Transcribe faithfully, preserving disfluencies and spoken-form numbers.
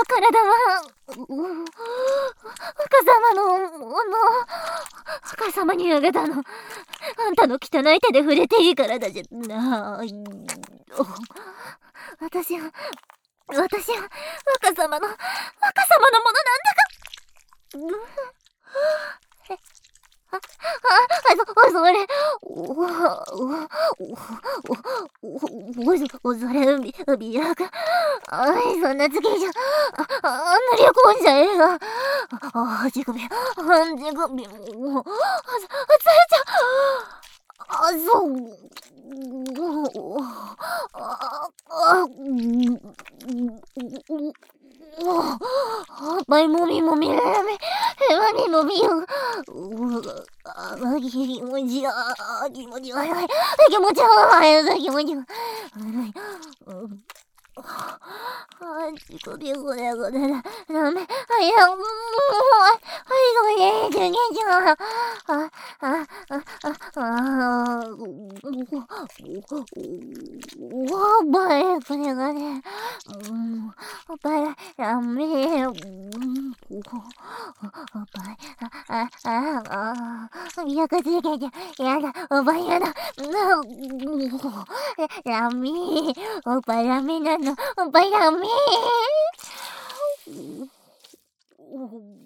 体は、う若様のもの。若様にあげたの。あんたの汚い手で触れていいからだじゃない。私は、私は、若様の、若様のものなんだが。え、あ、あ、そ、それ、お、お、お、お、お、それ、うび、うびやが。あい、そんな月じゃ、あ、あんなに込んじゃえが。あ、あ、じ首、あ、じ首、もう、あ、あ、ついちゃう。あ、そう。あ、あ、うん、まいもみもみ、へまみもみよ。あ、気持ちあ、気持ち悪い。気持ち悪い。気持ち悪い。あ、乳首これこれだ。ダメ。あ、いや、もう、はい、これ、全然違う。あ、あ、あ、あ、あ、お、おばえ、これがね、うん、おばえ、ダメ、うん、おばえ、あ、あ、あ、あ、やかつけて、やだ、おばえやだ、な、ダメ、おばえダメなの、おばえダメ。